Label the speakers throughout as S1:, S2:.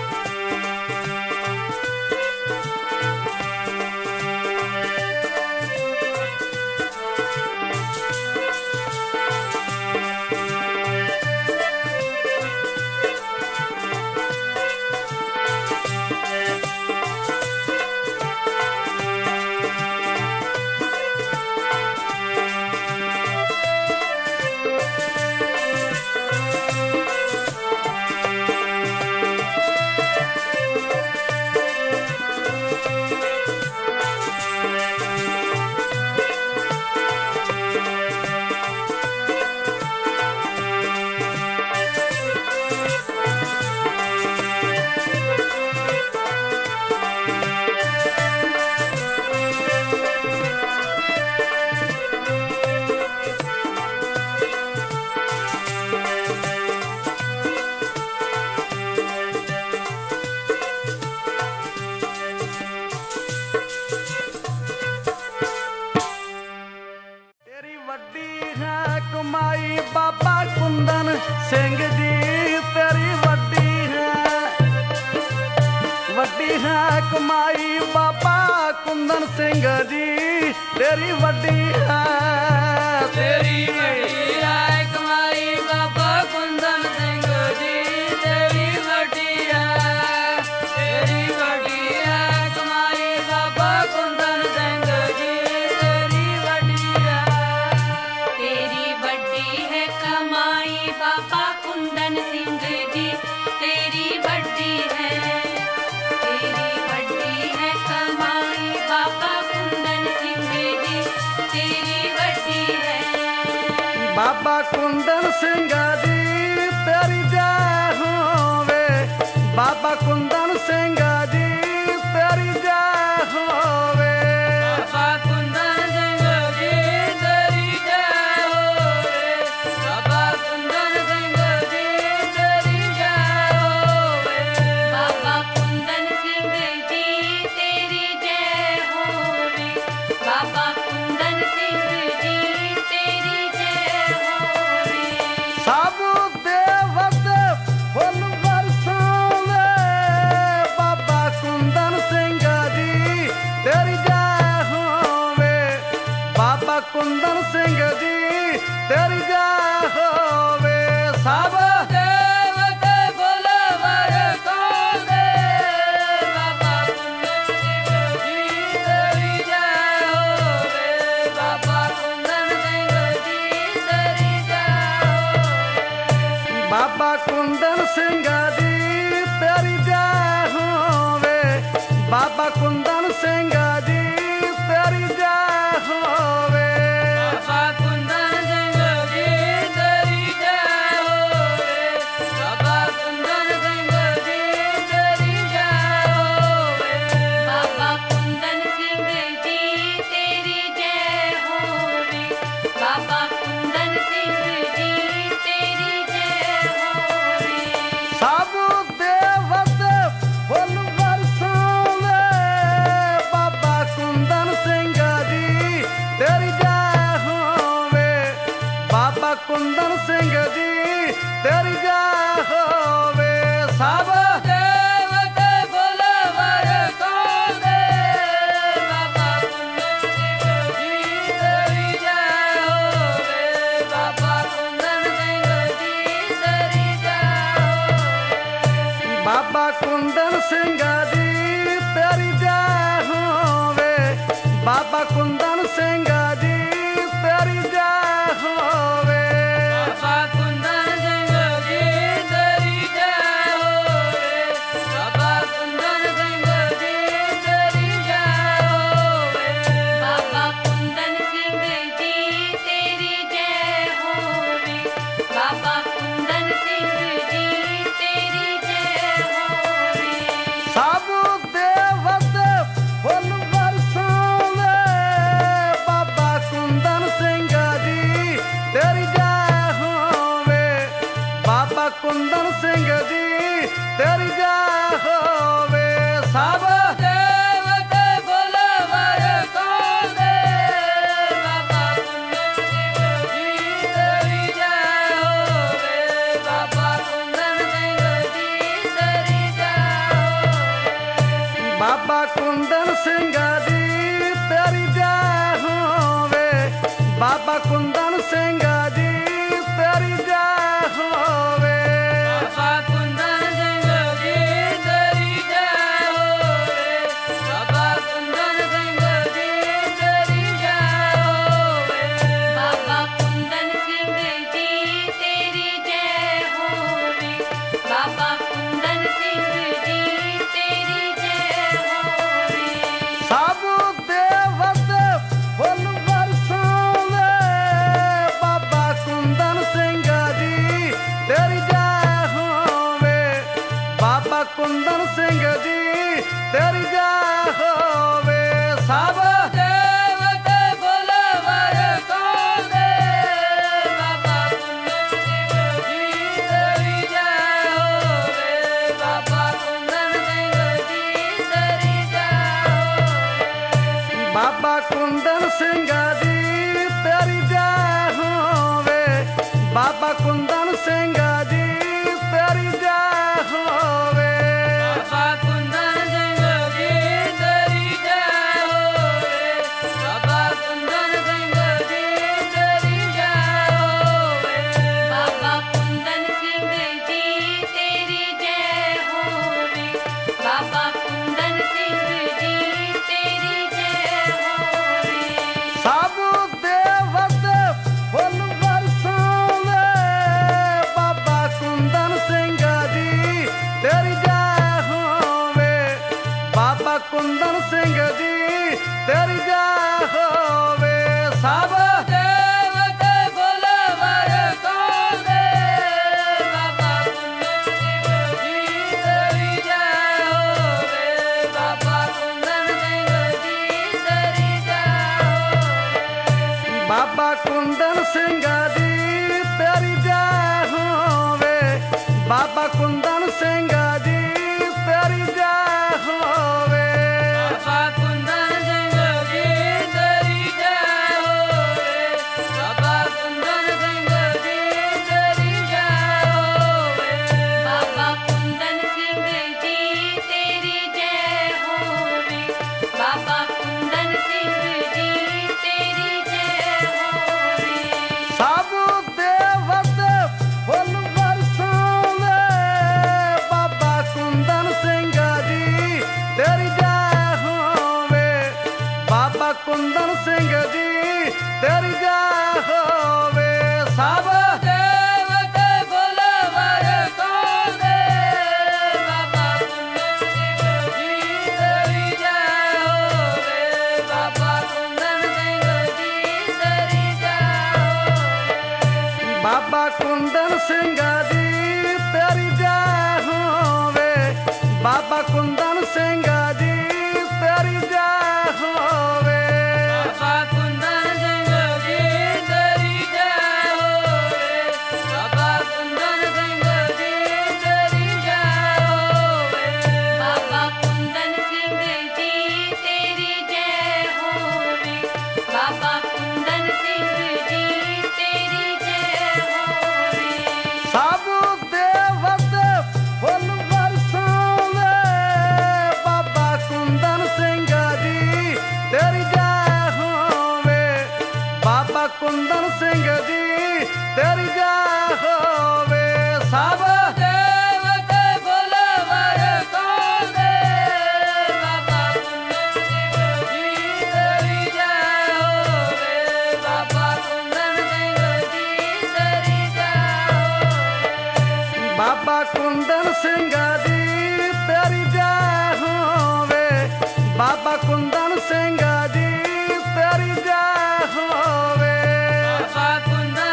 S1: बाबा कुंदन सिंह जी तेरी वड्डी है कमाई बाबा कुंदन सिंह जी तेरी वड्डी है
S2: तेरी वड्डी है कमाई बाबा कुंदन सिंह जी तेरी वड्डी है तेरी वड्डी है कमाई बाबा कुंदन सिंह जी तेरी वड्डी है
S3: तेरी वड्डी है कमाई बाबा कुंदन सिंह जी तेरी वड्डी है कमाई बाबा कुंदन सिंह जी तेरी वड्डी है
S1: बाबा कुंदन सिंह जी तेरी जय होवे बाबा कुंदन सिंह जी तेरी जय होवे
S2: बाबा कुंदन सिंह जी तेरी जय होवे बाबा कुंदन सिंह जी तेरी जय होवे
S3: बाबा कुंदन सिंह जी तेरी जय होवे बाबा कुंदन सिंह जी तेरी जय होवे
S1: सब देवत फुल बरसावे बाबा कुंदन सिंह जी तेरी जय होवे बाबा कुंदन सिंह जी तेरी जय होवे सब
S2: देवते फुल बरसावे बाबा कुंदन सिंह जी तेरी जय होवे बाबा कुंदन सिंह जी तेरी जय होवे
S1: बाबा कुंदन सिंह जी तेरी जय होवे बाबा कुंदन सिंह जी तेरी जय होवे
S2: बाबा कुंदन सिंह जी तेरी जय होवे बाबा कुंदन सिंह जी तेरी जय होवे
S3: बाबा कुंदन सिंह जी तेरी जय होवे बाबा कुंदन सिंह जी तेरी जय होवे
S1: सब देवत फुल बरसावे बाबा कुंदन सिंह जी तेरी जय होवे बाबा कुंदन सिंह जी तेरी जय होवे सब
S2: देवते फुल बरसावे बाबा कुंदन सिंह जी तेरी जय होवे बाबा कुंदन सिंह जी तेरी जय होवे
S1: बाबा कुंदन सिंह जी तेरी जय होवे बाबा कुंदन सिंह जी तेरी जय होवे
S2: बाबा कुंदन सिंह जी तेरी जय होवे बाबा कुंदन सिंह जी तेरी जय होवे
S3: बाबा कुंदन सिंह जी तेरी जय होवे बाबा कुंदन सिंह जी तेरी जय होवे
S1: सब देवत फुल बरसावे बाबा कुंदन सिंह जी तेरी जय होवे बाबा कुंदन सिंह जी तेरी जय होवे
S2: बाबा कुंदन सिंह जी तेरी जय होवे बाबा कुंदन सिंह जी तेरी जय होवे
S3: बाबा कुंदन सिंह जी तेरी जय होवे बाबा कुंदन सिंह जी तेरी जय होवे
S1: सब देवत फुल बरसावे बाबा कुंदन सिंह जी तेरी जय होवे बाबा कुंदन सिंह जी तेरी जय होवे सब
S2: देवते फुल बरसावे बाबा कुंदन सिंह जी तेरी जय होवे बाबा कुंदन सिंह जी तेरी जय होवे
S1: बाबा कुंदन सिंह जी तेरी जय होवे बाबा कुंदन सिंह जी तेरी जय होवे
S2: बाबा कुंदन सिंह जी तेरी जय होवे बाबा कुंदन सिंह जी तेरी जय होवे
S3: बाबा कुंदन सिंह जी तेरी जय होवे बाबा कुंदन सिंह जी तेरी जय होवे
S1: सब देवत फुल बरसावे बाबा कुंदन सिंह जी तेरी जय होवे बाबा कुंदन सिंह जी तेरी जय होवे सब
S2: देवते फुल बरसावे बाबा कुंदन सिंह जी तेरी जय होवे बाबा कुंदन सिंह जी तेरी जय होवे
S1: बाबा कुंदन सिंह जी तेरी जय होवे बाबा कुंदन सिंह जी तेरी जय होवे
S2: बाबा कुंदन सिंह जी तेरी जय होवे बाबा कुंदन सिंह जी तेरी जय होवे
S3: बाबा कुंदन सिंह जी तेरी जय होवे बाबा कुंदन सिंह जी तेरी जय होवे
S1: सब देवत फुल बरसावे बाबा कुंदन सिंह जी तेरी जय होवे बाबा कुंदन सिंह जी तेरी जय होवे सब
S2: देवते फुल बरसावे बाबा कुंदन सिंह जी तेरी जय होवे बाबा कुंदन सिंह जी तेरी जय होवे
S1: बाबा कुंदन सिंह जी तेरी जय होवे बाबा कुंदन सिंह जी तेरी जय होवे
S2: बाबा कुंदन सिंह जी तेरी जय होवे बाबा कुंदन सिंह जी तेरी जय होवे
S3: बाबा कुंदन सिंह जी तेरी जय होवे बाबा कुंदन सिंह जी तेरी जय होवे
S1: सब देवत फुल बरसावे बाबा कुंदन सिंह जी तेरी जय होवे बाबा कुंदन सिंह जी तेरी जय होवे सब
S2: देवते फुल बरसावे बाबा कुंदन सिंह जी तेरी जय होवे बाबा कुंदन सिंह जी तेरी जय होवे
S1: बाबा कुंदन सिंह जी तेरी जय होवे बाबा कुंदन सिंह जी तेरी जय होवे
S2: बाबा कुंदन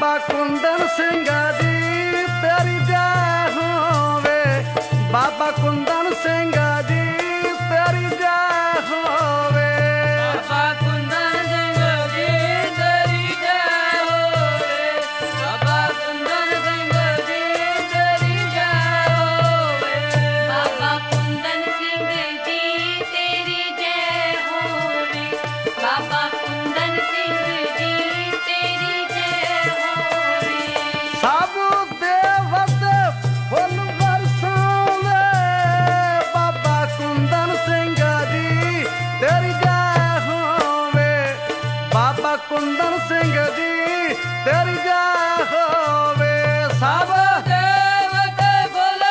S1: बाबा कुंदन सिंह जी तेरी जय होवे बाबा कुंदन सिंह जी तेरी जय होवे
S2: बाबा कुंदन सिंह जी तेरी जय होवे बाबा कुंदन सिंह जी तेरी जय होवे
S3: बाबा कुंदन सिंह जी तेरी जय होवे बाबा कुंदन सिंह जी तेरी जय होवे
S1: सब देवत फुल बरसावे बाबा कुंदन सिंह जी तेरी जय होवे बाबा कुंदन सिंह जी तेरी जय होवे सब
S2: देवत फुल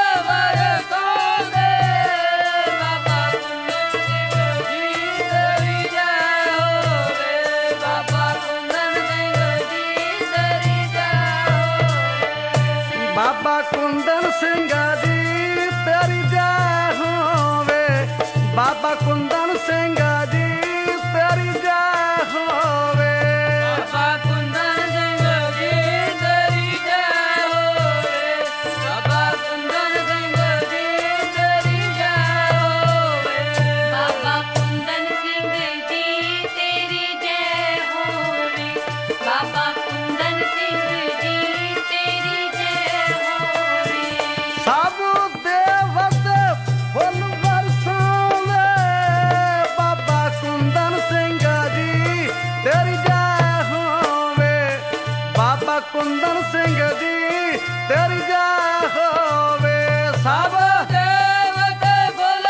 S2: बरसावे बाबा कुंदन सिंह जी तेरी जय होवे बाबा कुंदन सिंह जी तेरी जय होवे
S1: बाबा कुंदन सिंह जी तेरी जय होवे बाबा कुंदन सिंह जी तेरी जय होवे
S2: बाबा कुंदन सिंह जी तेरी जय होवे बाबा कुंदन सिंह जी तेरी जय होवे
S3: बाबा कुंदन सिंह जी तेरी जय होवे बाबा कुंदन सिंह जी तेरी जय होवे
S1: सब देवत फुल बरसावे बाबा कुंदन सिंह जी तेरी जय होवे बाबा कुंदन सिंह जी तेरी जय होवे सब
S2: देवत फुल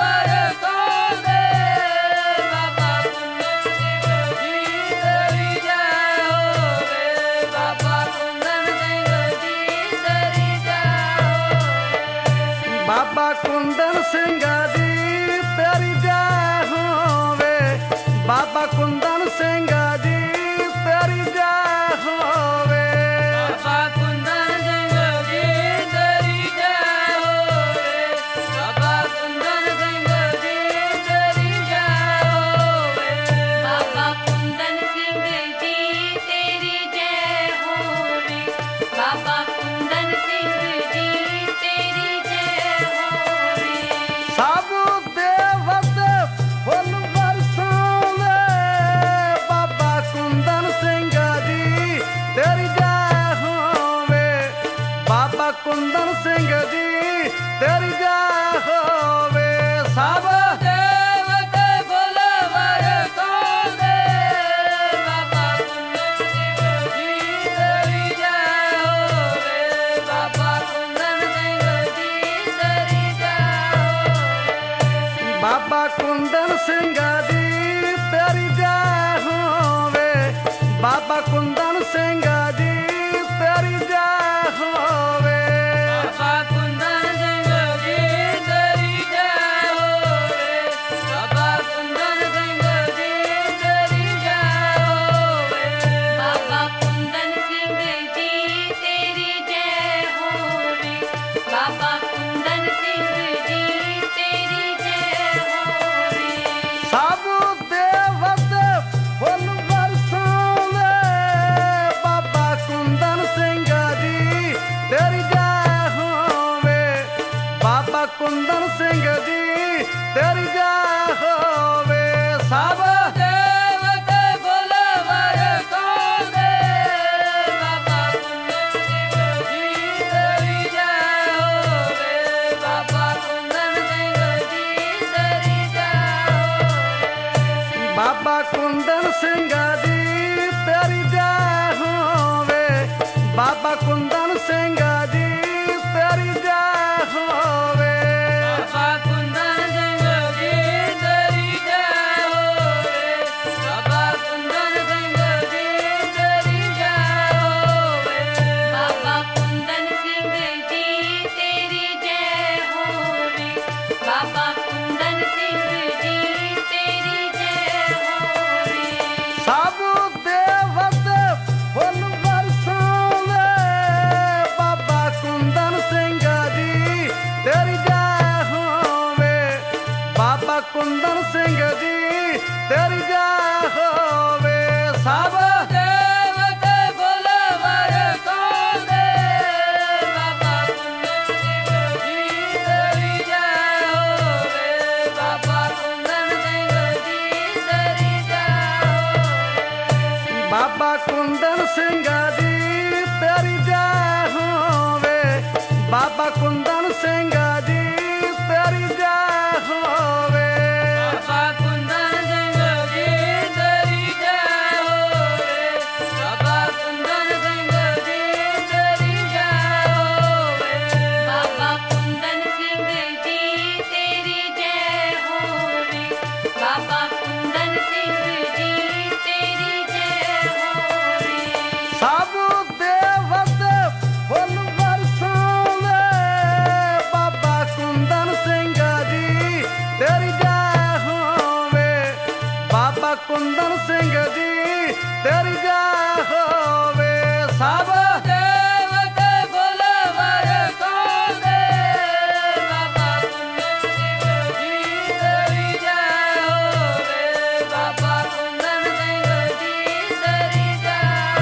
S2: बरसावे बाबा कुंदन सिंह जी तेरी जय होवे बाबा कुंदन सिंह जी तेरी जय होवे
S1: बाबा कुंदन सिंह जी तेरी जय होवे बाबा कुंदन सिंह जी तेरी जय होवे
S2: बाबा कुंदन सिंह जी तेरी जय होवे बाबा कुंदन सिंह जी तेरी जय होवे
S3: बाबा कुंदन सिंह जी तेरी जय होवे बाबा कुंदन सिंह जी तेरी जय होवे
S1: सब देवत फुल बरसावे बाबा कुंदन सिंह जी तेरी जय होवे बाबा कुंदन सिंह जी तेरी जय होवे सब
S2: देवत फुल बरसावे बाबा कुंदन सिंह जी तेरी जय होवे बाबा कुंदन सिंह जी तेरी जय होवे
S1: बाबा कुंदन सिंह जी तेरी जय होवे बाबा कुंदन सिंह जी तेरी जय होवे
S2: बाबा कुंदन सिंह जी तेरी जय होवे बाबा कुंदन सिंह जी तेरी जय होवे
S3: बाबा कुंदन सिंह जी तेरी जय होवे बाबा कुंदन सिंह जी तेरी जय होवे
S1: सब देवत फुल बरसावे बाबा कुंदन सिंह जी तेरी जय होवे बाबा कुंदन सिंह जी तेरी जय होवे सब
S2: देवत फुल बरसावे बाबा कुंदन सिंह जी तेरी जय होवे बाबा कुंदन सिंह जी तेरी जय होवे
S1: बाबा कुंदन सिंह जी तेरी जय होवे बाबा कुंदन सिंह जी तेरी जय होवे
S2: बाबा कुंदन सिंह जी तेरी जय होवे बाबा कुंदन सिंह जी तेरी जय होवे
S3: बाबा कुंदन सिंह जी तेरी जय होवे बाबा कुंदन सिंह जी तेरी जय होवे
S1: सब देवत फुल बरसावे बाबा कुंदन सिंह जी तेरी जय होवे
S2: बाबा कुंदन सिंह जी तेरी जय होवे बाबा कुंदन सिंह जी तेरी जय होवे
S3: बाबा कुंदन सिंह जी तेरी जय होवे बाबा कुंदन सिंह जी तेरी जय होवे
S1: सब देवत फुल बरसावे बाबा कुंदन सिंह जी तेरी जय होवे बाबा कुंदन सिंह जी तेरी जय होवे सब
S2: देवत फुल बरसावे बाबा कुंदन सिंह जी तेरी जय होवे बाबा कुंदन सिंह जी तेरी जय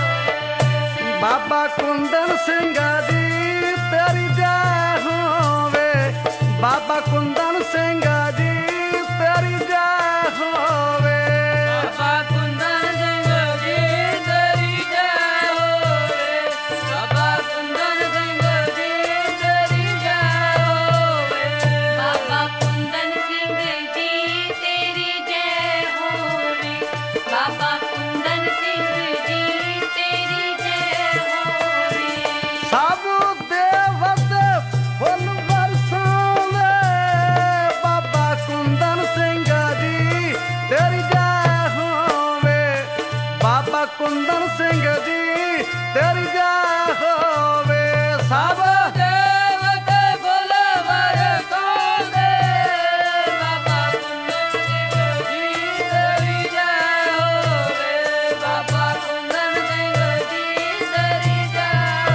S2: होवे
S1: बाबा कुंदन सिंह जी तेरी जय होवे बाबा कुंदन सिंह जी तेरी जय होवे
S2: बाबा कुंदन सिंह जी तेरी जय होवे बाबा कुंदन सिंह जी तेरी जय होवे
S3: बाबा कुंदन सिंह जी तेरी जय होवे बाबा कुंदन सिंह जी तेरी जय होवे
S1: सब देवत फुल बरसावे बाबा कुंदन सिंह जी तेरी जय होवे बाबा कुंदन सिंह जी तेरी जय होवे सब
S2: देवत फुल बरसावे बाबा कुंदन सिंह जी तेरी जय होवे बाबा कुंदन सिंह जी तेरी जय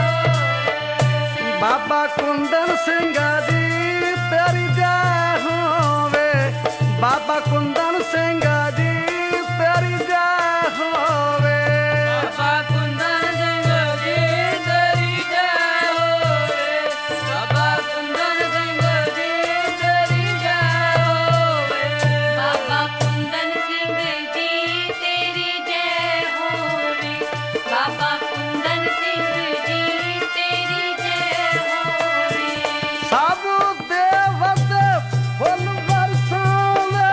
S2: होवे
S1: बाबा कुंदन सिंह जी तेरी जय होवे बाबा कुंदन सिंह जी तेरी जय होवे
S2: बाबा कुंदन सिंह जी तेरी जय होवे बाबा कुंदन सिंह जी तेरी जय होवे
S3: बाबा कुंदन सिंह जी तेरी जय होवे बाबा कुंदन सिंह जी तेरी जय होवे
S1: सब देवत फुल बरसावे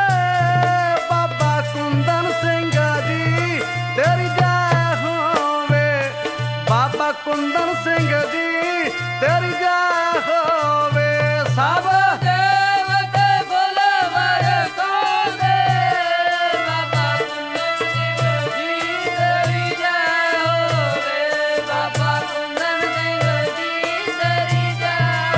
S1: बाबा कुंदन सिंह जी तेरी जय होवे बाबा कुंदन सिंह जी तेरी जय होवे सब
S2: देवत फुल बरसावे बाबा कुंदन सिंह जी तेरी जय होवे बाबा कुंदन सिंह जी तेरी जय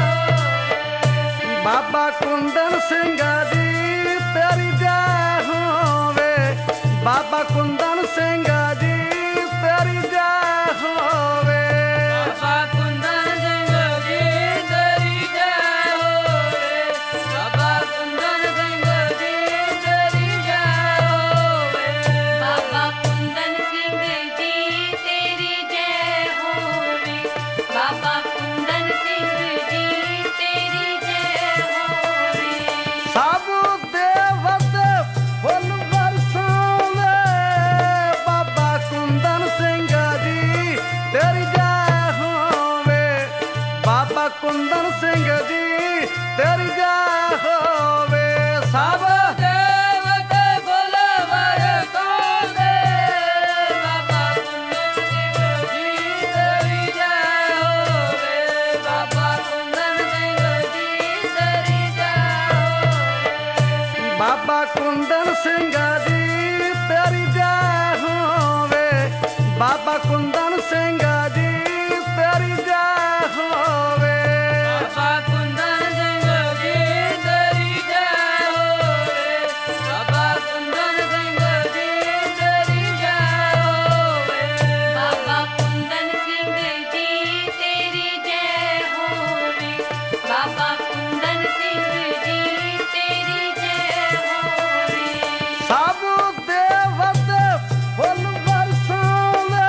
S2: होवे
S1: बाबा कुंदन सिंह जी तेरी जय होवे बाबा कुंदन सिंह जी तेरी जय होवे
S2: बाबा कुंदन सिंह जी तेरी जय होवे बाबा कुंदन सिंह जी तेरी जय होवे
S3: बाबा कुंदन सिंह जी तेरी जय होवे बाबा कुंदन सिंह जी तेरी जय होवे
S1: सब देवत फुल बरसावे बाबा कुंदन सिंह जी तेरी जय होवे बाबा कुंदन सिंह जी तेरी जय होवे सब
S2: देवत फुल बरसावे बाबा कुंदन सिंह जी तेरी जय होवे बाबा कुंदन सिंह जी तेरी जय होवे
S1: बाबा कुंदन सिंह जी तेरी जय होवे बाबा कुंदन सिंह जी तेरी जय होवे
S2: बाबा कुंदन सिंह जी तेरी जय होवे बाबा कुंदन सिंह जी तेरी जय होवे
S3: बाबा कुंदन सिंह जी तेरी जय होवे बाबा कुंदन सिंह जी तेरी जय होवे
S1: सब देवत फुल बरसावे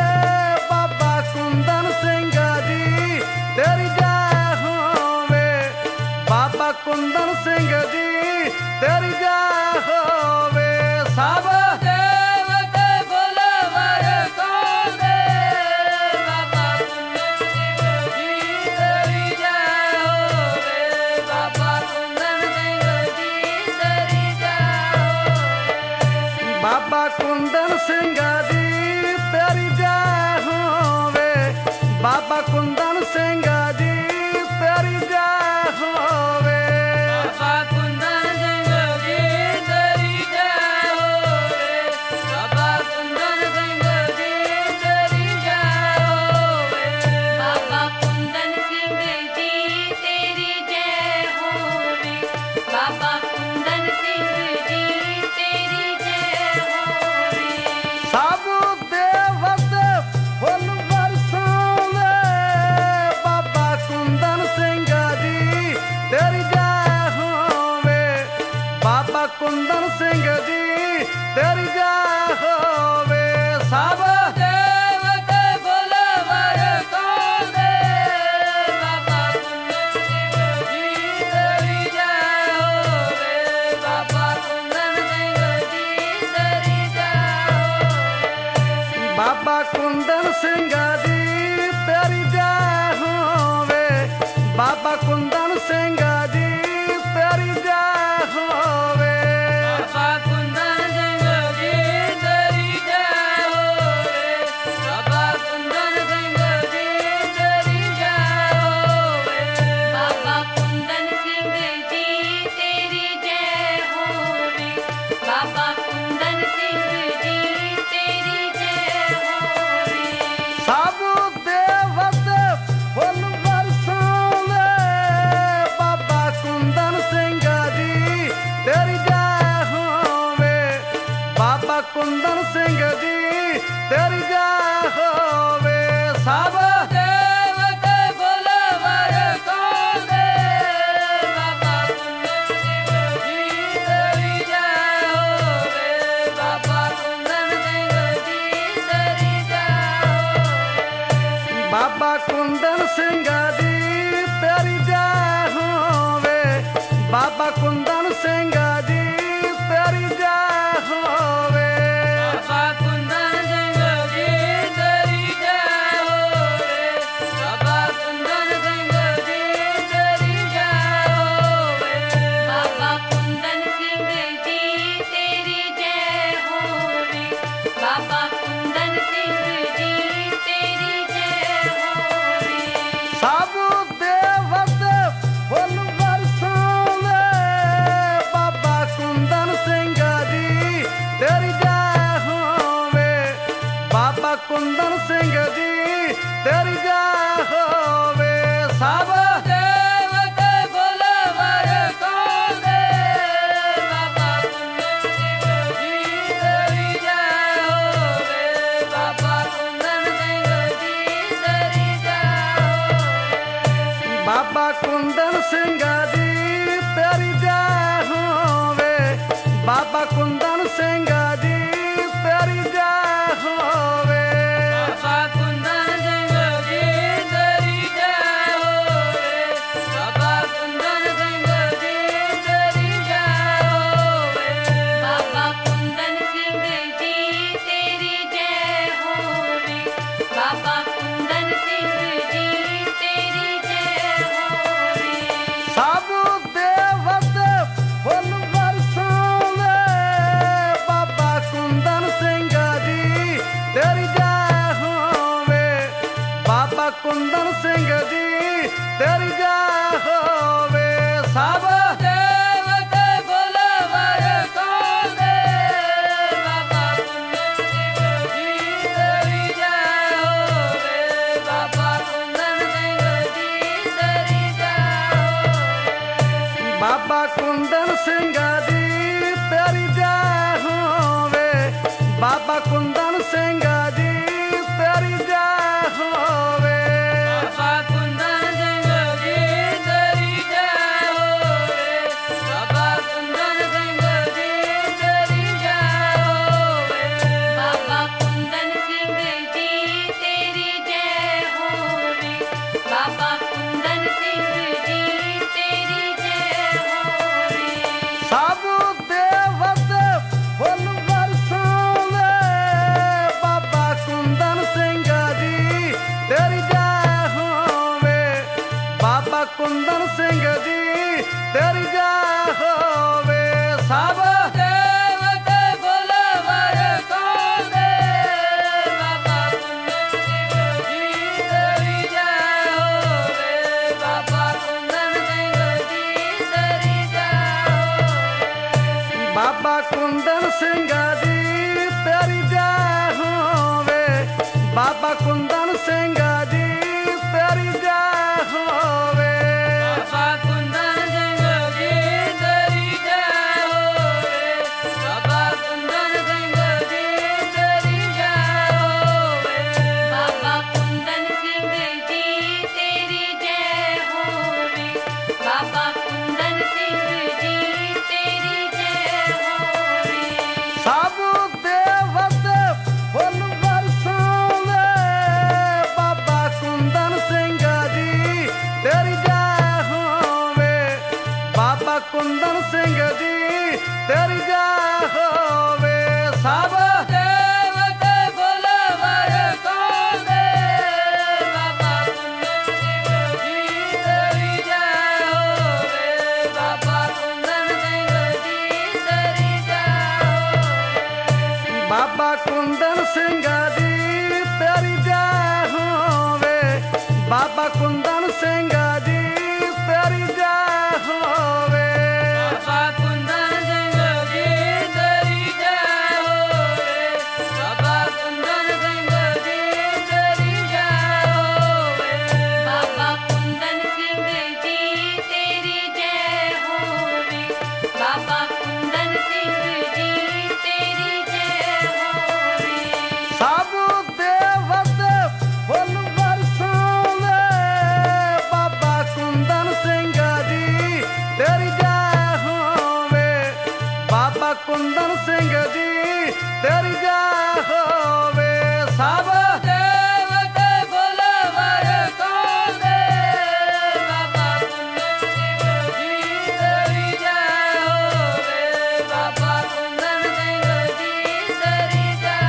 S1: बाबा कुंदन सिंह जी तेरी जय होवे बाबा कुंदन सिंह जी तेरी जय होवे सब
S2: देवत फुल बरसावे बाबा कुंदन सिंह जी तेरी जय
S1: बाबा कुंदन सिंह जी तेरी जय होवे
S2: बाबा कुंदन सिंह जी तेरी जय होवे बाबा कुंदन सिंह जी तेरी जय होवे
S3: बाबा कुंदन सिंह जी तेरी जय होवे बाबा कुंदन सिंह जी तेरी जय होवे
S1: सब देवत फुल बरसावे बाबा कुंदन सिंह जी तेरी जय होवे बाबा कुंदन सिंह जी तेरी जय होवे सब
S2: देवत फुल बरसावे बाबा कुंदन सिंह जी तेरी जय होवे बाबा कुंदन सिंह जी तेरी जय होवे
S1: बाबा कुंदन सिंह जी तेरी जय होवे बाबा कुंदन सिंह जी तेरी जय होवे
S2: बाबा कुंदन सिंह जी तेरी जय होवे बाबा कुंदन सिंह जी तेरी जय होवे
S3: बाबा कुंदन सिंह जी तेरी जय होवे बाबा कुंदन सिंह जी तेरी जय होवे
S1: सब देवत फुल बरसावे बाबा कुंदन सिंह जी तेरी जय होवे बाबा कुंदन सिंह जी तेरी जय होवे सब
S2: देवत फुल बरसावे बाबा कुंदन सिंह जी तेरी जय होवे बाबा कुंदन सिंह जी तेरी जय होवे
S1: बाबा कुंदन सिंह जी तेरी जय होवे बाबा कुंदन सिंह जी तेरी जय होवे
S2: बाबा कुंदन सिंह जी तेरी जय होवे बाबा कुंदन सिंह जी तेरी जय होवे
S3: बाबा कुंदन सिंह जी तेरी जय होवे बाबा कुंदन सिंह जी तेरी जय होवे
S1: सब देवत फुल बरसावे बाबा कुंदन सिंह जी तेरी जय होवे बाबा कुंदन सिंह जी तेरी जय होवे सब
S2: देवत फुल बरसावे बाबा कुंदन सिंह जी तेरी जय होवे बाबा कुंदन सिंह जी तेरी जय होवे
S1: बाबा कुंदन सिंह जी तेरी जय होवे बाबा कुंदन सिंह जी तेरी जय होवे
S2: बाबा कुंदन सिंह जी तेरी जय होवे बाबा कुंदन सिंह जी तेरी जय होवे
S3: बाबा कुंदन सिंह जी तेरी जय होवे बाबा कुंदन सिंह जी तेरी जय होवे
S1: सब देवत फुल बरसावे बाबा कुंदन सिंह जी तेरी जय होवे बाबा कुंदन सिंह जी तेरी जय होवे सब
S2: देवत फुल बरसावे बाबा कुंदन सिंह जी तेरी जय होवे बाबा कुंदन सिंह जी तेरी जय होवे
S1: बाबा कुंदन सिंह जी तेरी जय होवे बाबा कुंदन सिंह जी तेरी जय होवे
S2: बाबा कुंदन सिंह जी तेरी जय होवे बाबा कुंदन सिंह जी तेरी जय होवे
S3: बाबा कुंदन सिंह जी तेरी जय होवे बाबा कुंदन सिंह जी तेरी जय होवे
S1: सब देवत फुल बरसावे बाबा कुंदन सिंह जी तेरी जय होवे बाबा कुंदन सिंह जी तेरी जय होवे सब
S2: देवत फुल बरसावे बाबा कुंदन सिंह जी तेरी
S1: कुंदन सिंह जी तेरी जय होवे सब
S2: देव के फुलवर कौंदे बाबा कुंदन सिंह जी तेरी जय होवे बाबा कुंदन सिंह जी तेरी जय होवे
S1: बाबा कुंदन सिंह जी तेरी जय होवे बाबा कुंदन सिंह जी तेरी जय होवे
S2: बाबा कुंदन सिंह जी तेरी जय होवे बाबा कुंदन सिंह जी तेरी जय होवे
S3: बाबा कुंदन सिंह जी तेरी जय होवे बाबा कुंदन सिंह जी तेरी जय होवे
S1: सब देवत फुल बरसावे बाबा कुंदन सिंह जी तेरी जय होवे बाबा कुंदन सिंह जी तेरी जय होवे सब
S2: देव के फुलवर कौंदे बाबा कुंदन सिंह जी तेरी जय होवे बाबा कुंदन सिंह जी तेरी जय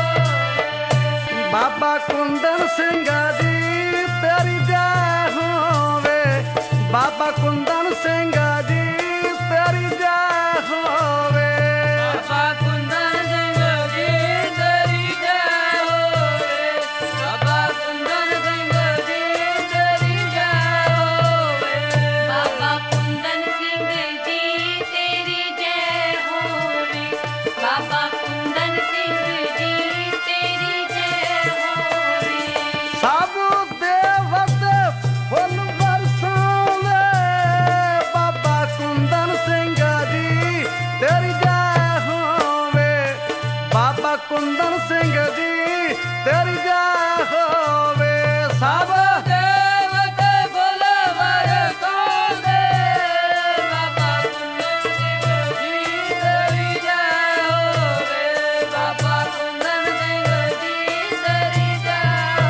S2: होवे
S1: बाबा कुंदन सिंह जी तेरी जय होवे बाबा कुंदन सिंह जी तेरी जय होवे
S2: बाबा कुंदन सिंह जी तेरी जय होवे बाबा कुंदन सिंह जी तेरी जय होवे
S3: बाबा कुंदन सिंह जी तेरी जय होवे बाबा कुंदन सिंह जी तेरी जय होवे
S1: सब देवत फुल बरसावे बाबा कुंदन सिंह जी तेरी जय होवे बाबा कुंदन सिंह जी तेरी जय होवे सब
S2: देव के फुलवर कौंदे बाबा कुंदन सिंह जी तेरी जय होवे बाबा कुंदन सिंह जी तेरी जय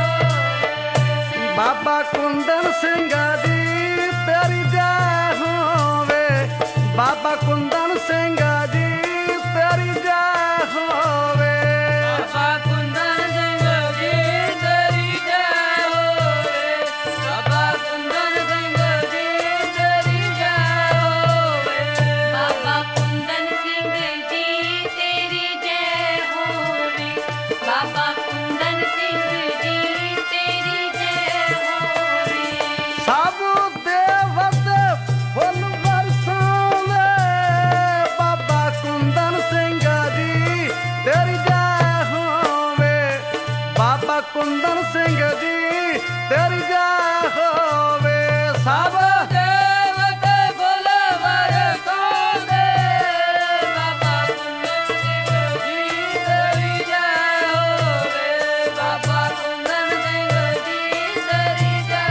S2: होवे
S1: बाबा कुंदन सिंह जी तेरी जय होवे बाबा कुंदन सिंह जी तेरी जय होवे
S2: बाबा कुंदन सिंह जी तेरी जय होवे बाबा कुंदन सिंह जी तेरी जय होवे
S3: बाबा कुंदन सिंह जी तेरी जय होवे बाबा कुंदन सिंह जी तेरी जय होवे
S1: सब देवत फुल बरसावे बाबा कुंदन सिंह जी तेरी जय होवे बाबा कुंदन सिंह जी तेरी जय होवे सब
S2: देव के फुलवर कौंदे बाबा कुंदन सिंह जी तेरी जय होवे बाबा कुंदन सिंह जी तेरी जय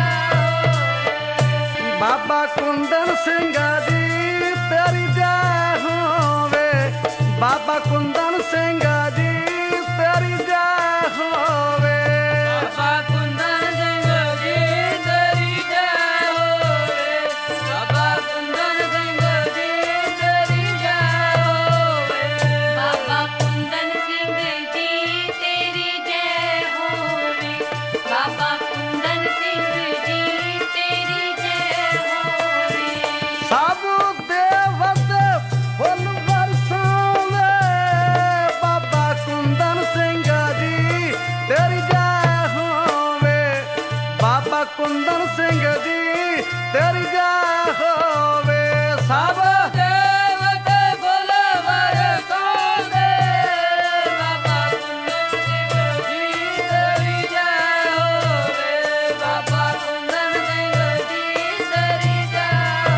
S2: होवे
S1: बाबा कुंदन सिंह जी तेरी जय होवे बाबा कुंदन सिंह जी तेरी जय होवे
S2: बाबा कुंदन सिंह जी तेरी जय होवे बाबा कुंदन सिंह जी तेरी जय होवे
S3: बाबा कुंदन सिंह जी तेरी जय होवे बाबा कुंदन सिंह जी तेरी जय होवे
S1: सब देवत फुल बरसावे बाबा कुंदन सिंह जी तेरी जय होवे बाबा कुंदन सिंह जी तेरी जय होवे सब
S2: देव के फुलवर कौंदे बाबा कुंदन सिंह जी तेरी जय होवे बाबा कुंदन सिंह जी तेरी जय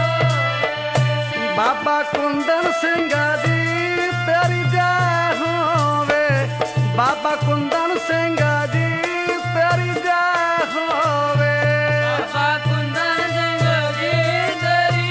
S2: होवे
S1: बाबा कुंदन सिंह जी तेरी जय होवे बाबा कुंदन सिंह जी तेरी जय होवे
S2: बाबा कुंदन सिंह जी तेरी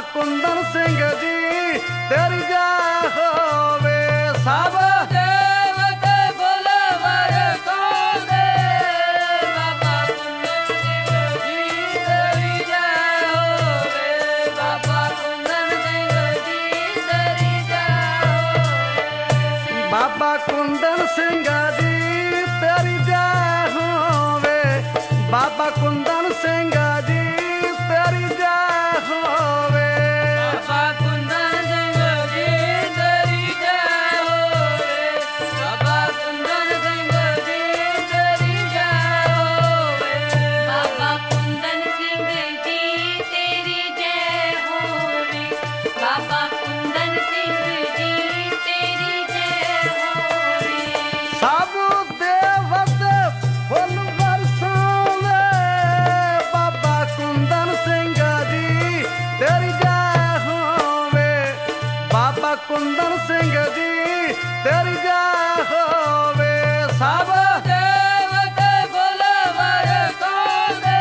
S1: कुंदन सिंह जी तेरी जय होवे सब
S2: देवत फुलवर कौंदे बाबा कुंदन सिंह जी तेरी जय होवे बाबा कुंदन सिंह जी तेरी जय होवे
S1: बाबा कुंदन सिंह जी तेरी जय होवे बाबा कुंदन सिंह जी तेरी जय होवे
S2: बाबा कुंदन सिंह जी तेरी जय होवे बाबा कुंदन सिंह जी तेरी जय होवे
S3: बाबा कुंदन सिंह जी तेरी जय होवे बाबा कुंदन सिंह जी तेरी जय होवे
S1: सब देवत फुल बरसावे बाबा कुंदन सिंह जी तेरी जय होवे बाबा कुंदन सिंह जी तेरी जय होवे सब
S2: देवत फुलवर कौंदे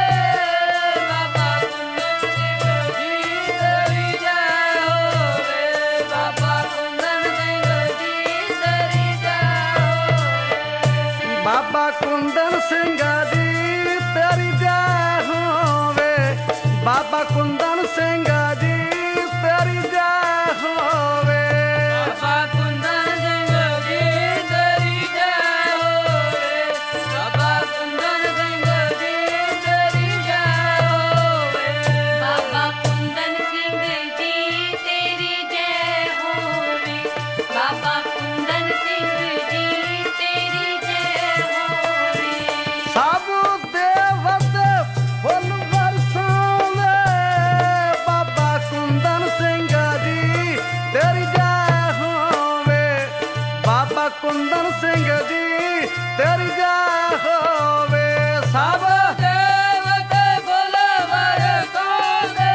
S2: बाबा कुंदन सिंह जी तेरी जय होवे बाबा कुंदन सिंह जी तेरी जय होवे
S1: बाबा कुंदन सिंह जी तेरी जय होवे बाबा कुंदन सिंह जी तेरी जय होवे
S2: बाबा कुंदन सिंह जी तेरी जय होवे बाबा कुंदन सिंह जी तेरी जय होवे
S3: बाबा कुंदन सिंह जी तेरी जय होवे बाबा कुंदन सिंह जी तेरी जय होवे
S1: सब देवत फुल बरसावे बाबा कुंदन सिंह जी तेरी जय होवे बाबा कुंदन सिंह जी तेरी जय होवे सब
S2: देवत फुलवर कौंदे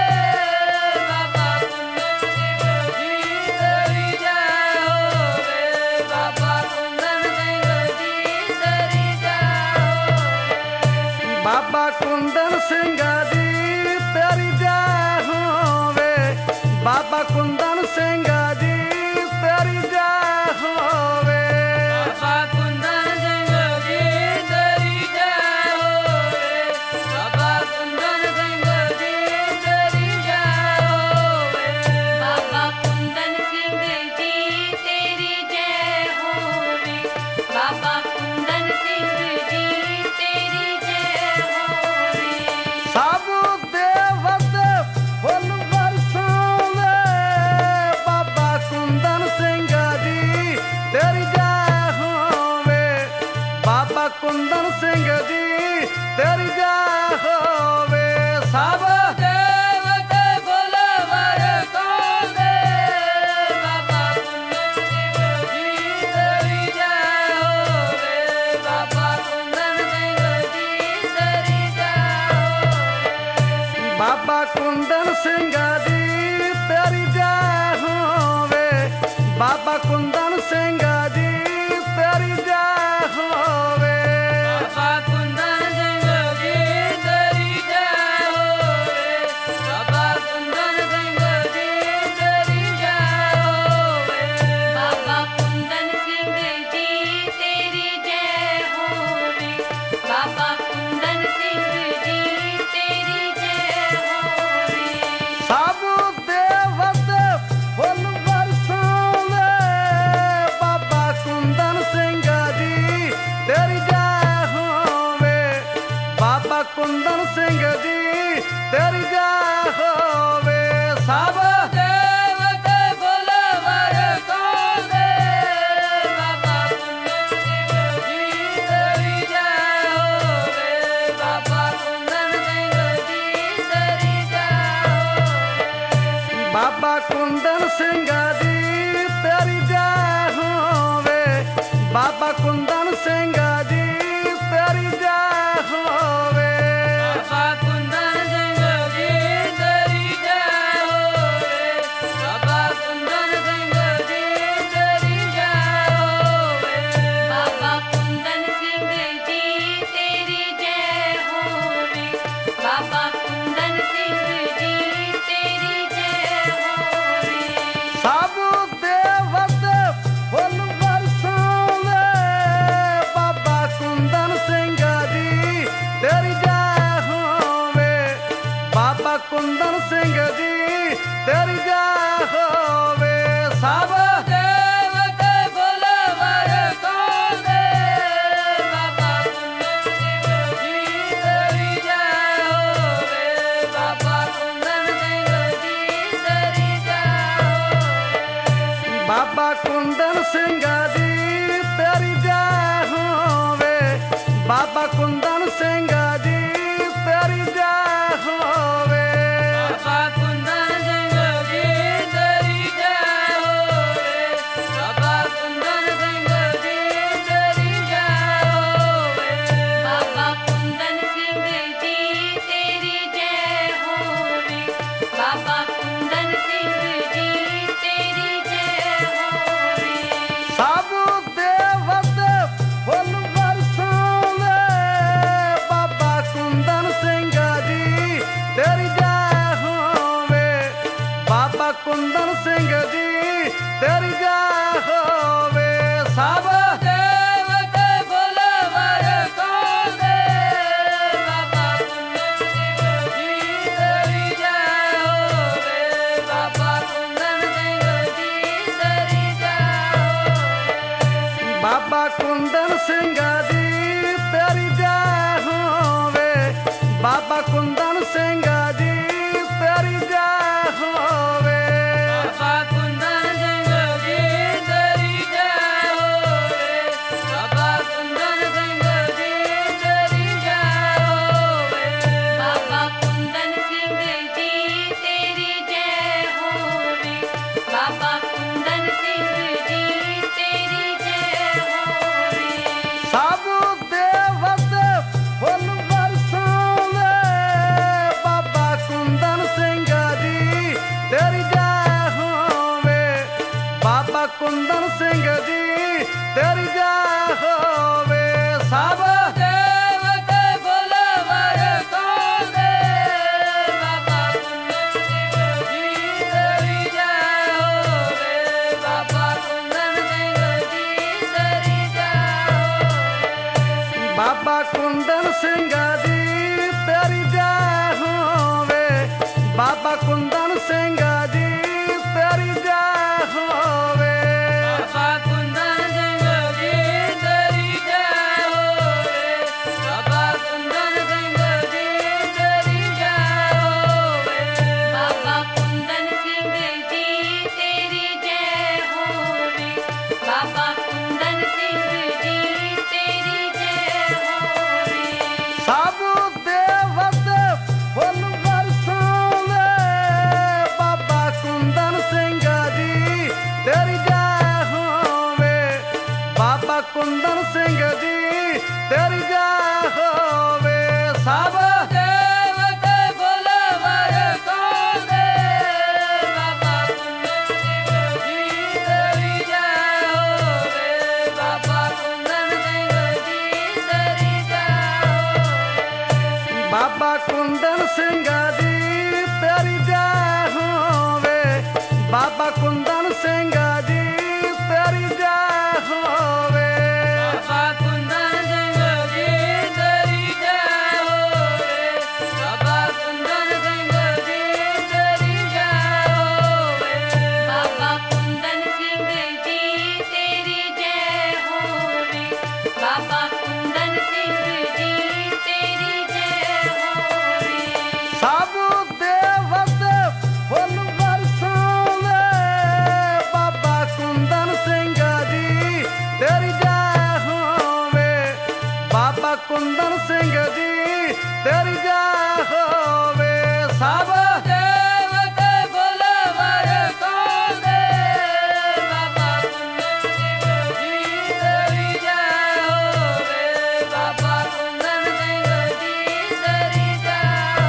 S2: बाबा कुंदन सिंह जी तेरी जय होवे बाबा कुंदन सिंह जी तेरी जय होवे
S1: बाबा कुंदन सिंह जी तेरी जय होवे बाबा कुंदन सिंह जी तेरी जय होवे
S2: बाबा कुंदन सिंह जी तेरी जय होवे बाबा कुंदन सिंह जी तेरी जय होवे
S3: बाबा कुंदन सिंह जी तेरी जय होवे बाबा कुंदन सिंह जी तेरी जय होवे
S1: सब देवत फुल बरसावे बाबा कुंदन सिंह जी तेरी जय होवे बाबा कुंदन सिंह जी तेरी जय होवे सब
S2: देवत फुलवर कौंदे बाबा कुंदन सिंह जी तेरी जय होवे बाबा कुंदन सिंह जी तेरी जय होवे
S1: बाबा कुंदन सिंह जी तेरी जय होवे बाबा कुंदन सिंह जी तेरी जय होवे
S2: बाबा कुंदन सिंह जी तेरी जय होवे बाबा कुंदन सिंह जी तेरी जय होवे
S3: बाबा कुंदन सिंह जी तेरी जय होवे बाबा कुंदन सिंह जी तेरी जय होवे
S1: सब देवत फुल बरसावे बाबा कुंदन सिंह जी तेरी जय होवे बाबा कुंदन सिंह जी तेरी जय होवे सब
S2: देवत फुलवर कौंदे बाबा कुंदन सिंह जी तेरी जय होवे बाबा कुंदन सिंह जी तेरी जय होवे
S1: बाबा कुंदन सिंह जी तेरी जय होवे बाबा कुंदन सिंह जी तेरी जय होवे
S2: बाबा कुंदन सिंह जी तेरी जय होवे बाबा कुंदन सिंह जी तेरी जय होवे
S3: बाबा कुंदन सिंह जी तेरी जय होवे बाबा कुंदन सिंह जी तेरी जय
S1: कुंदन सिंह जी तेरी जय होवे सब
S2: देवते बुलवर गावे बाबा कुंदन सिंह जी तेरी जय होवे बाबा कुंदन सिंह जी तेरी जय होवे
S1: बाबा कुंदन सिंह जी तेरी जय होवे बाबा कुंदन सिंह जी तेरी जय होवे
S2: बाबा कुंदन सिंह जी तेरी जय होवे बाबा कुंदन सिंह जी तेरी जय होवे
S3: बाबा कुंदन सिंह जी तेरी जय होवे बाबा कुंदन सिंह जी तेरी जय होवे
S1: सब देवत फुल बरसावे बाबा कुंदन सिंह जी तेरी जय होवे बाबा कुंदन सिंह जी तेरी जय होवे सब
S2: देवते बुलवर गावे बाबा कुंदन सिंह जी तेरी जय होवे बाबा कुंदन सिंह जी तेरी जय होवे
S1: बाबा कुंदन सिंह जी तेरी जय होवे बाबा कुंदन सिंह जी तेरी जय होवे
S2: बाबा कुंदन सिंह जी तेरी जय होवे बाबा कुंदन सिंह जी तेरी जय होवे
S3: बाबा कुंदन सिंह जी तेरी जय होवे बाबा कुंदन सिंह जी तेरी जय होवे
S1: सब देवत फुल बरसावे बाबा कुंदन सिंह जी तेरी जय होवे बाबा कुंदन सिंह जी तेरी जय होवे सब
S2: देवते बुलवर गावे बाबा कुंदन सिंह जी तेरी जय होवे बाबा कुंदन सिंह जी तेरी जय होवे
S1: बाबा कुंदन सिंह जी तेरी जय होवे बाबा कुंदन सिंह जी तेरी जय होवे
S2: बाबा कुंदन सिंह जी तेरी जय होवे बाबा कुंदन सिंह जी तेरी जय होवे
S3: बाबा कुंदन सिंह जी तेरी जय होवे बाबा कुंदन सिंह जी तेरी जय होवे
S1: सब देवत फुल बरसावे बाबा कुंदन सिंह जी तेरी जय होवे बाबा कुंदन सिंह जी तेरी जय होवे सब
S2: देवते बुलवर गावे बाबा कुंदन सिंह जी तेरी जय होवे बाबा कुंदन सिंह जी तेरी जय होवे
S1: बाबा कुंदन सिंह जी तेरी जय होवे बाबा कुंदन सिंह जी तेरी जय होवे
S2: बाबा कुंदन सिंह जी तेरी जय होवे बाबा कुंदन सिंह जी तेरी जय होवे
S3: बाबा कुंदन सिंह जी तेरी जय होवे बाबा कुंदन सिंह जी तेरी जय होवे
S1: सब देवत फुल बरसावे बाबा कुंदन सिंह जी तेरी जय होवे बाबा कुंदन सिंह जी तेरी जय होवे सब
S2: देवते बुलवर गावे बाबा कुंदन सिंह जी तेरी जय होवे बाबा कुंदन सिंह जी तेरी जय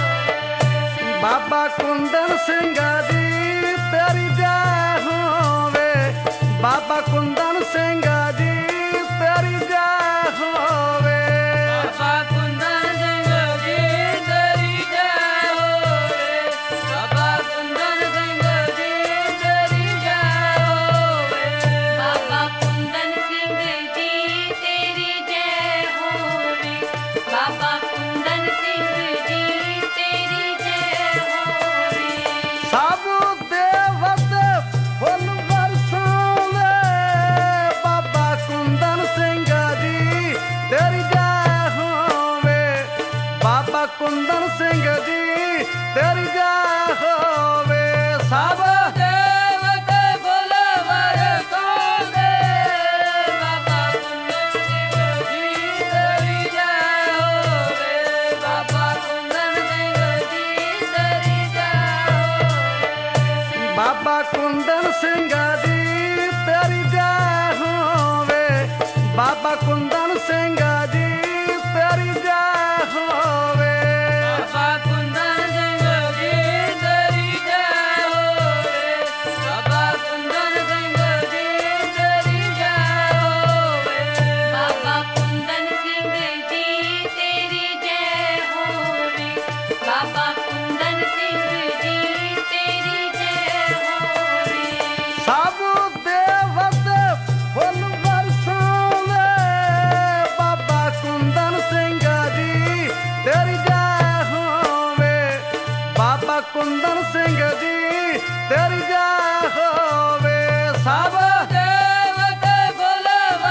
S2: होवे
S1: बाबा कुंदन सिंह जी तेरी जय होवे बाबा कुंदन सिंह जी तेरी जय होवे
S2: बाबा कुंदन सिंह जी तेरी जय होवे बाबा कुंदन सिंह जी तेरी जय होवे
S3: बाबा कुंदन सिंह जी तेरी जय होवे बाबा कुंदन सिंह जी तेरी जय
S1: बाबा कुंदन सिंह जी तेरी जय होवे
S2: बाबा कुंदन सिंह जी तेरी जय होवे बाबा कुंदन सिंह जी तेरी जय होवे
S3: बाबा कुंदन सिंह जी तेरी जय होवे बाबा कुंदन सिंह जी तेरी जय होवे
S1: सब देवत फुल बरसावे बाबा कुंदन सिंह जी तेरी जय होवे बाबा कुंदन सिंह जी तेरी जय होवे सब
S2: देवत फुल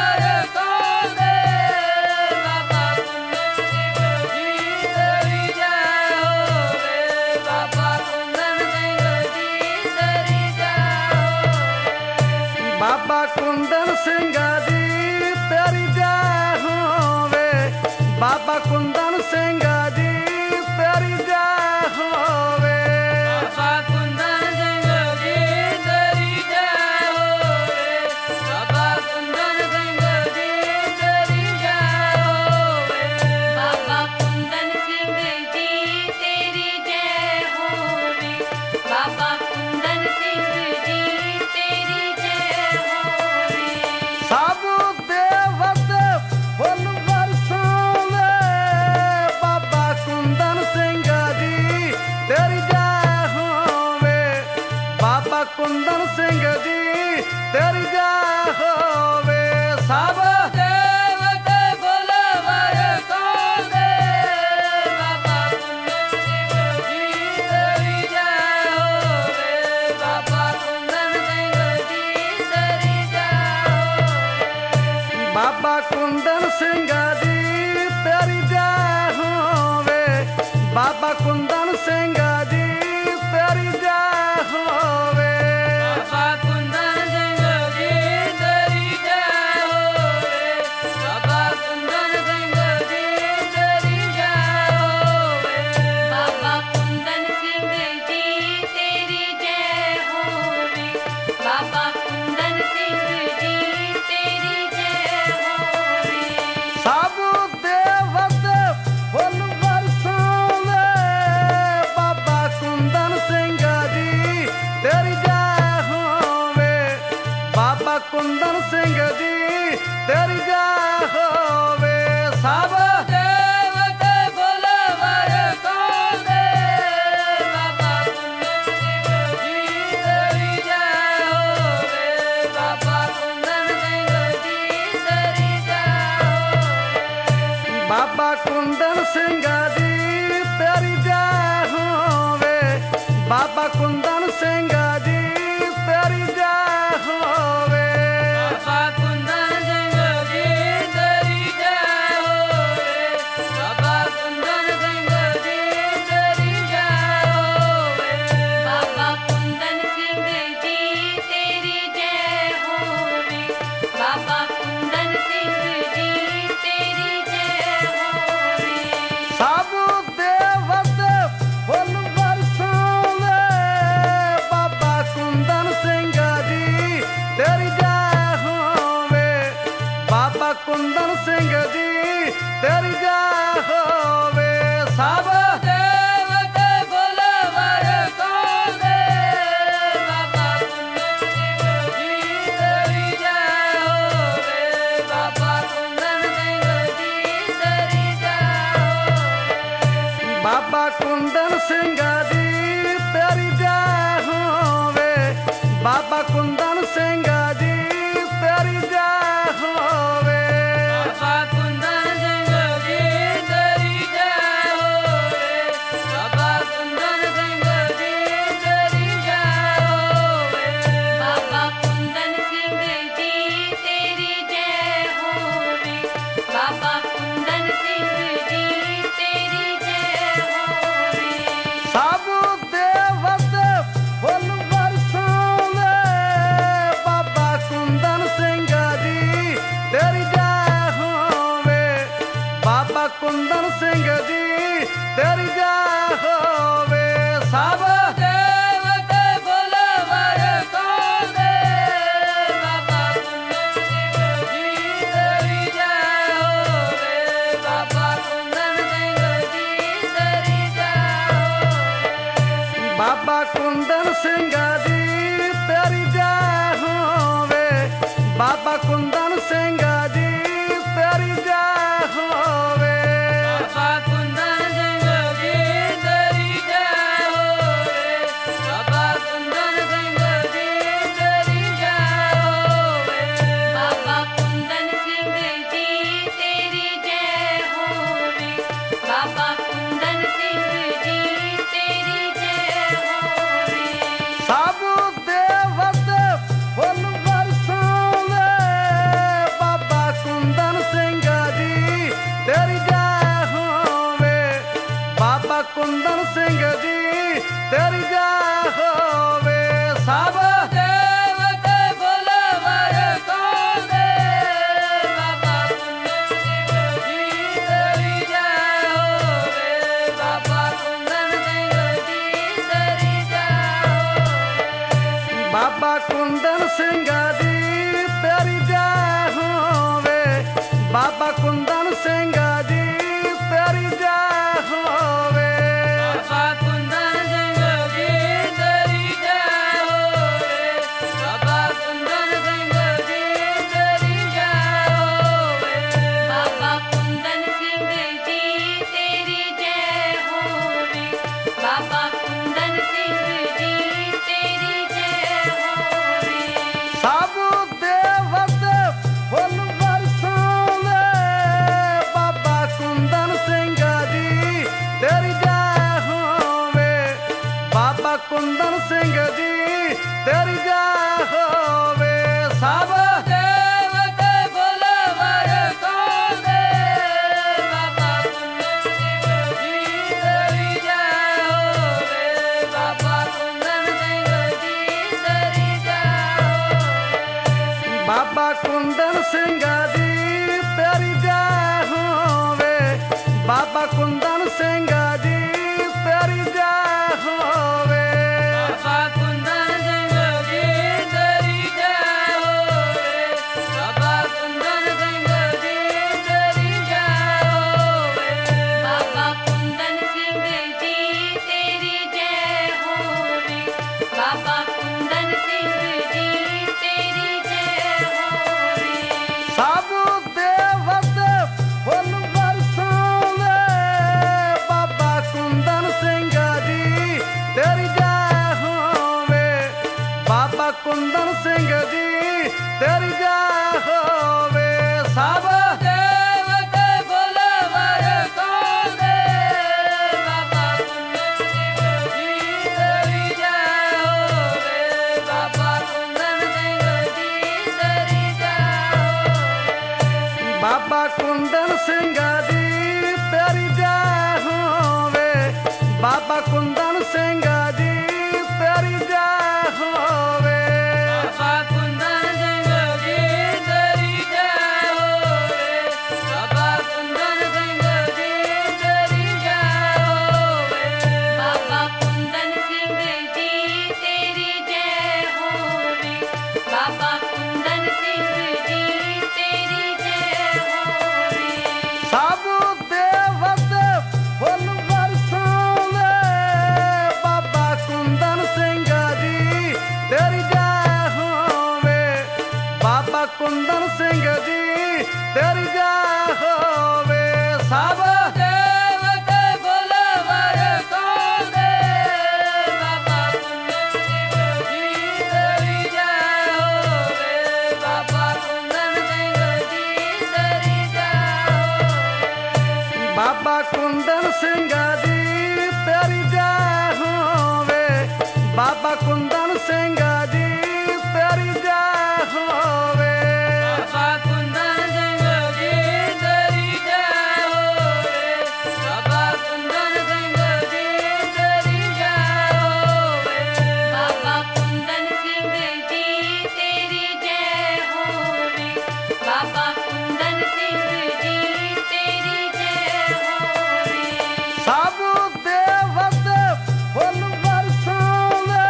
S2: बरसावे बाबा कुंदन सिंह जी तेरी जय होवे बाबा कुंदन सिंह जी तेरी जय होवे
S1: बाबा कुंदन सिंह जी तेरी जय होवे बाबा कुंदन सिंह जी तेरी जय होवे
S2: बाबा कुंदन सिंह जी तेरी जय होवे बाबा कुंदन सिंह जी तेरी जय होवे
S3: बाबा कुंदन सिंह जी तेरी जय होवे बाबा कुंदन सिंह जी तेरी जय होवे
S1: सब देवत फुल बरसावे बाबा कुंदन सिंह जी तेरी जय होवे बाबा कुंदन सिंह जी तेरी जय होवे सब
S2: देवत फुल बरसावे बाबा कुंदन सिंह जी तेरी जय होवे बाबा कुंदन सिंह जी तेरी जय होवे
S1: बाबा कुंदन सिंह जी तेरी जय होवे बाबा कुंदन सिंह जी तेरी जय होवे
S2: बाबा कुंदन सिंह जी तेरी जय होवे बाबा कुंदन सिंह जी तेरी जय होवे
S3: बाबा कुंदन सिंह जी तेरी जय होवे बाबा कुंदन सिंह जी तेरी जय होवे
S1: सब देवत फुल बरसावे बाबा कुंदन सिंह जी तेरी जय होवे बाबा कुंदन सिंह जी तेरी जय होवे सब
S2: देवत फुल बरसावे बाबा कुंदन सिंह जी तेरी जय होवे बाबा कुंदन सिंह जी तेरी जय होवे
S1: बाबा कुंदन सिंह जी तेरी जय होवे बाबा कुंदन सिंह जी तेरी जय होवे
S2: बाबा कुंदन सिंह जी तेरी जय होवे बाबा कुंदन सिंह जी तेरी जय होवे
S3: बाबा कुंदन सिंह जी तेरी जय होवे बाबा कुंदन सिंह जी तेरी जय होवे
S1: सब देवत फुल बरसावे बाबा कुंदन सिंह जी तेरी जय होवे बाबा कुंदन सिंह जी तेरी जय होवे सब
S2: देवत फुल बरसावे बाबा कुंदन सिंह जी तेरी जय होवे बाबा कुंदन सिंह जी तेरी जय होवे
S1: बाबा कुंदन सिंह जी तेरी जय होवे बाबा कुंदन सिंह जी तेरी जय होवे
S2: बाबा कुंदन सिंह जी तेरी जय होवे बाबा कुंदन सिंह जी तेरी जय होवे
S3: बाबा कुंदन सिंह जी तेरी जय होवे बाबा कुंदन सिंह जी तेरी जय होवे
S1: सब देवत फुल बरसावे बाबा कुंदन सिंह जी तेरी जय होवे बाबा कुंदन सिंह जी तेरी जय होवे सब
S2: देवत फुल बरसावे बाबा कुंदन सिंह जी तेरी जय
S1: तेरी जय होवे सब
S2: देवते फुलवर गाँदे बाबा कुंदन सिंह जी तेरी जय होवे बाबा कुंदन सिंह जी तेरी जय होवे
S1: बाबा कुंदन सिंह जी तेरी जय होवे बाबा कुंदन सिंह जी तेरी जय होवे
S2: बाबा कुंदन सिंह जी तेरी जय होवे बाबा कुंदन सिंह जी तेरी जय होवे
S3: बाबा कुंदन सिंह जी तेरी जय होवे बाबा कुंदन सिंह जी तेरी जय होवे
S1: सब देवत फुल बरसावे बाबा कुंदन सिंह जी तेरी जय होवे बाबा कुंदन सिंह जी तेरी जय होवे सब
S2: देवते फुलवर गाँदे बाबा कुंदन सिंह जी तेरी जय होवे बाबा कुंदन सिंह जी तेरी जय होवे
S1: बाबा कुंदन सिंह जी तेरी जय होवे बाबा कुंदन सिंह जी तेरी जय होवे
S2: बाबा कुंदन सिंह जी तेरी जय होवे बाबा कुंदन सिंह जी तेरी जय होवे
S3: बाबा कुंदन सिंह जी तेरी जय होवे बाबा कुंदन सिंह जी तेरी जय होवे
S1: सब देवत फुल बरसावे बाबा कुंदन सिंह जी तेरी जय होवे बाबा कुंदन सिंह जी तेरी जय होवे सब
S2: देवते फुलवर गाँदे बाबा कुंदन सिंह जी तेरी जय होवे बाबा कुंदन सिंह जी तेरी जय होवे
S1: बाबा कुंदन सिंह जी तेरी जय होवे बाबा कुंदन सिंह जी तेरी जय होवे
S2: बाबा कुंदन सिंह जी तेरी जय होवे बाबा कुंदन सिंह जी तेरी जय होवे
S3: बाबा कुंदन सिंह जी तेरी जय होवे बाबा कुंदन सिंह जी तेरी जय होवे
S1: सब देवत फुल बरसावे बाबा कुंदन सिंह जी तेरी जय होवे बाबा कुंदन सिंह जी तेरी जय होवे सब
S2: देवते फुलवर गाँदे बाबा कुंदन सिंह जी तेरी जय होवे बाबा कुंदन सिंह जी तेरी जय होवे
S1: बाबा कुंदन सिंह जी तेरी जय होवे बाबा कुंदन सिंह जी तेरी जय होवे
S2: बाबा कुंदन सिंह जी तेरी जय होवे बाबा कुंदन सिंह जी तेरी जय होवे
S3: बाबा कुंदन सिंह जी तेरी जय होवे बाबा कुंदन सिंह जी तेरी जय होवे
S1: सब देवत फुल बरसावे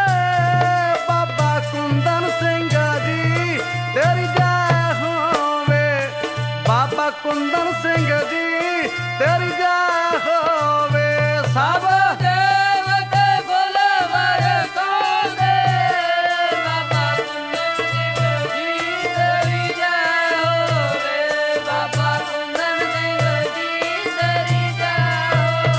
S1: बाबा कुंदन सिंह जी तेरी जय होवे बाबा कुंदन सिंह जी तेरी जय होवे सब
S2: देवते फुलवर गाँदे बाबा कुंदन सिंह जी तेरी जय होवे बाबा कुंदन सिंह जी तेरी जय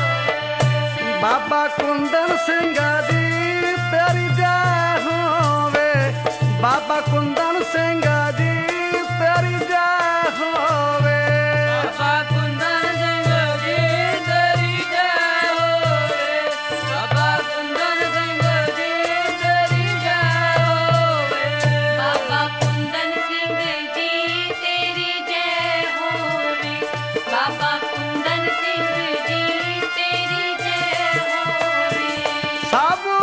S2: होवे
S1: बाबा कुंदन सिंह जी तेरी जय होवे बाबा कुंदन सिंह जी तेरी जय होवे
S2: बाबा कुंदन सिंह जी तेरी जय होवे बाबा कुंदन सिंह जी तेरी जय होवे
S3: बाबा कुंदन सिंह जी तेरी जय होवे बाबा कुंदन सिंह जी तेरी जय होवे
S1: सब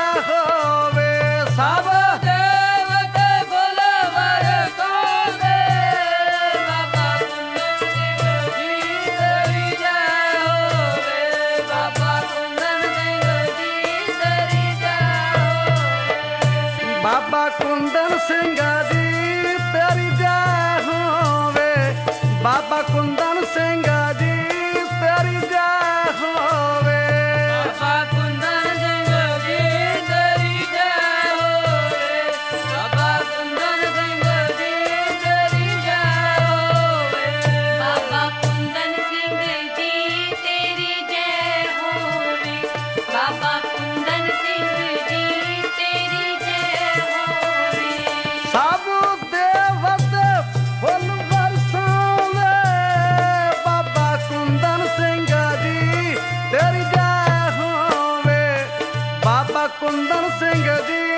S1: ਹੋਵੇ ਸਭ
S2: ਦੇਵਤੇ ਫੁੱਲ ਵਰਤਾਉਂਦੇ ਬਾਬਾ ਕੁੰਦਨ ਸਿੰਘ ਜੀ ਤੇਰੀ ਜੈ ਹੋਵੇ ਬਾਬਾ ਕੁੰਦਨ ਸਿੰਘ ਜੀ ਤੇਰੀ ਜੈ ਹੋਵੇ
S1: ਬਾਬਾ ਕੁੰਦਨ ਸਿੰਘ ਜੀ ਤੇਰੀ ਜੈ ਹੋਵੇ ਬਾਬਾ ਕੁੰਦਨ ਸਿੰਘ ਜੀ ਤੇਰੀ ਜੈ ਹੋਵੇ
S2: ਬਾਬਾ ਕੁੰਦਨ ਸਿੰਘ ਜੀ ਤੇਰੀ ਜੈ ਹੋਵੇ ਬਾਬਾ ਕੁੰਦਨ ਸਿੰਘ ਜੀ ਤੇਰੀ ਜੈ ਹੋਵੇ
S3: ਬਾਬਾ ਕੁੰਦਨ ਸਿੰਘ ਜੀ ਤੇਰੀ ਜੈ ਹੋਵੇ ਬਾਬਾ ਕੁੰਦਨ ਸਿੰਘ ਜੀ ਤੇਰੀ ਜੈ ਹੋਵੇ
S1: ਸਭ ਦੇਵਤੇ ਫੁੱਲ ਵਰਸਾਉਂਦੇ ਬਾਬਾ ਕੁੰਦਨ ਸਿੰਘ ਜੀ ਤੇਰੀ ਜੈ ਹੋਵੇ ਬਾਬਾ ਕੁੰਦਨ ਸਿੰਘ ਜੀ